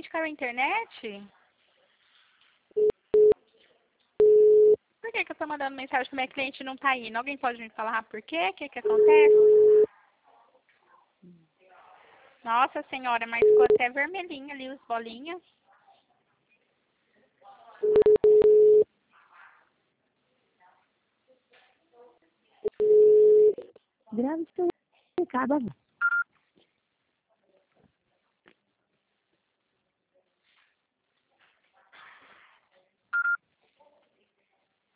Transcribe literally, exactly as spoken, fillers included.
repente caiu a internet? Por que que eu tô mandando mensagem que minha cliente não tá indo? Alguém pode me falar por quê? O que que acontece? Nossa senhora, mas ficou até vermelhinho ali os bolinhos. Grave seu recado agora.